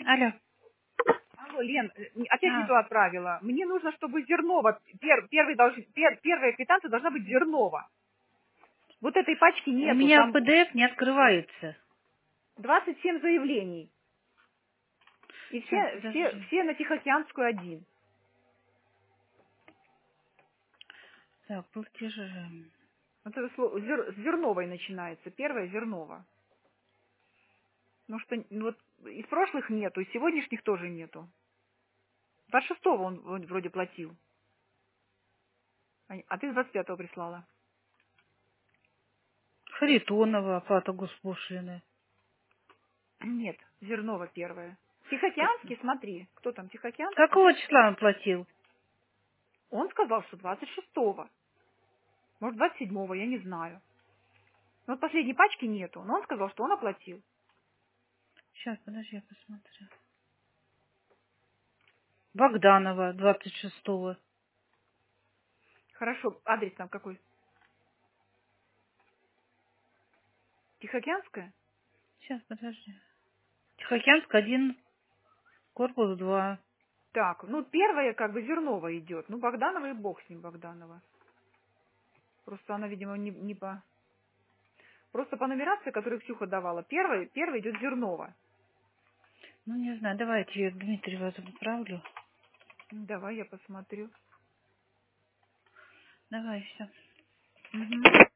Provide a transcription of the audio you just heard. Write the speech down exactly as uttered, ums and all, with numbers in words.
Алло. Алло, Лен, э, опять не А, то отправила. Мне нужно, чтобы Зернова, пер- первый должен, пер- первая квитанция должна быть Зернова. Вот этой пачки у нету, меня там пэ дэ эф не открывается. двадцать семь заявлений. И Сейчас, все, все, подожди. все на Тихоокеанскую один. Так, платежи. Вот это слово зер- с Зерновой начинается, первая Зернова. Ну что, ну вот из прошлых нету, из сегодняшних тоже нету. двадцать шестого он, он вроде платил. А а ты двадцать пятого прислала. Харитонова, оплата госпошлины. Нет, Зернова первая. Тихоокеанский, смотри, кто там, Тихоокеанский? Какого числа он платил? Он сказал, что двадцать шестого. Может, двадцать седьмого, я не знаю. Но вот последней пачки нету, но он сказал, что он оплатил. Сейчас, подожди, я посмотрю. Богданова, двадцать шестого. Хорошо, адрес там какой? Тихоокеанская? Сейчас, подожди. Тихоокеанск один, корпус два. Так, ну первая как бы Зернова идет. Ну, Богданова и бог с ним, Богданова. Просто она, видимо, не, не по... Просто по нумерации, которую Ксюха давала, первая, первая идет Зернова. Ну, не знаю, давайте я Дмитриева отправлю. Давай я посмотрю. Давай, все. Мгм.